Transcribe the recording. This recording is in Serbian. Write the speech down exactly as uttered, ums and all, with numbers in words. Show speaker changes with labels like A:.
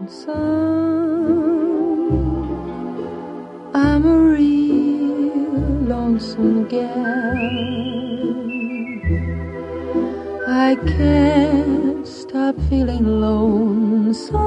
A: I'm a real lonesome gal. I can't stop feeling lonesome